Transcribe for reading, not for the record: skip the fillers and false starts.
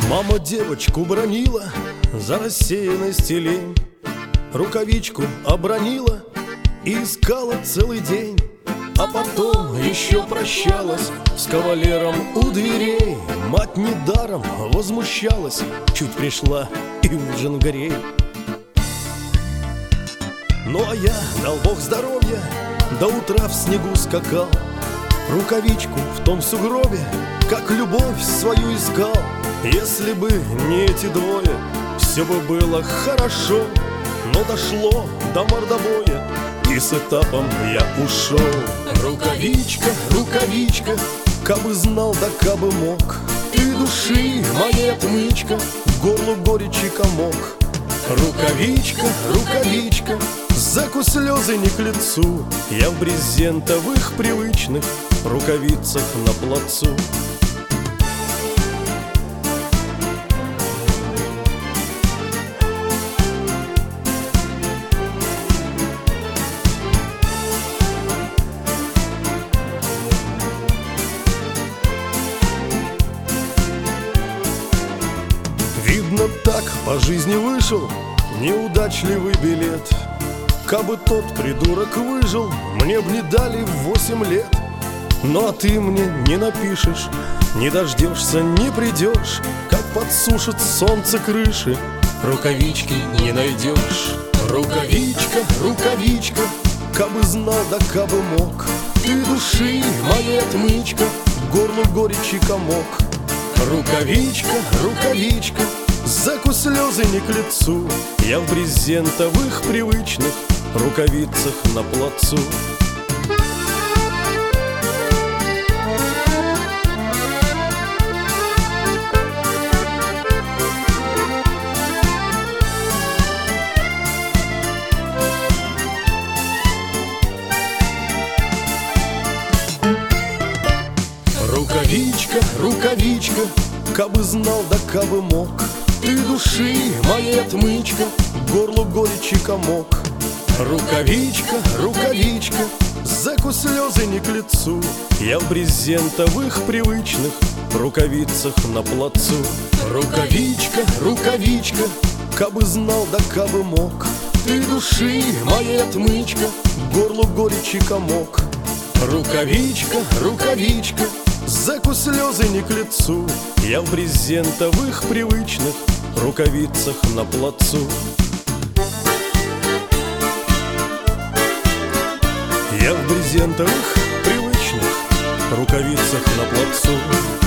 Мама девочку бронила за рассеянность и лень, рукавичку обронила и искала целый день. А потом еще прощалась с кавалером у дверей. Мать недаром возмущалась, чуть пришла и ужин горей. Ну а я, дал Бог здоровья, до утра в снегу скакал, рукавичку в том сугробе, как любовь свою искал. Если бы не эти двое, все бы было хорошо, но дошло до мордобоя, и с этапом я ушел. Рукавичка, рукавичка, кабы знал, да кабы мог, ты души моей отмычка, в горлу горечи комок. Рукавичка, рукавичка, зэку слезы не к лицу, я в брезентовых привычных рукавицах на плацу. Видно, так по жизни вышел неудачливый билет. Кабы тот придурок выжил, мне б не дали 8 лет. Ну а ты мне не напишешь, не дождешься, не придешь, как подсушит солнце крыши, рукавички не найдешь. Рукавичка, рукавичка, кабы знал, да кабы мог, ты души моей отмычка, в горлу горечи комок. Рукавичка, рукавичка, зэку слезы не к лицу, я в брезентовых привычных рукавицах на плацу. Рукавичка, рукавичка, кабы знал, да кабы мог, ты души моей отмычка, к горлу горечи комок. Рукавичка, рукавичка, зэку слезы не к лицу, я в брезентовых привычных рукавицах на плацу. Рукавичка, рукавичка, кабы знал, да кабы мог, ты души моей отмычка, к горлу горечи комок. Рукавичка, рукавичка, зэку слезы не к лицу, я в брезентовых привычных рукавицах на плацу. Я в брезентовых привычных рукавицах на плацу.